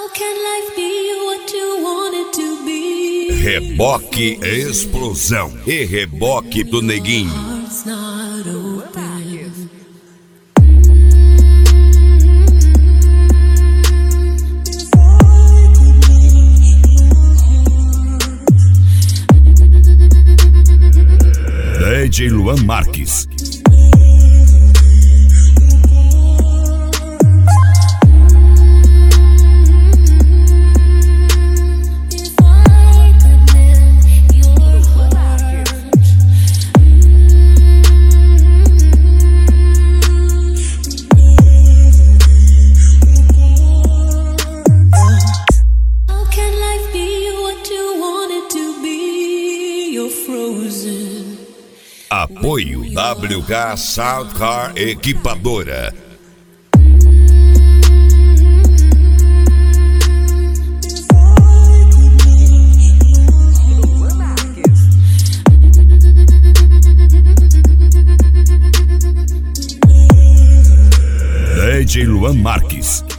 Reboque Explosão e Reboque do Neguinho. DJ Luan Marques. Apoio WK Soundcar Equipadora. DJ Luan Marques.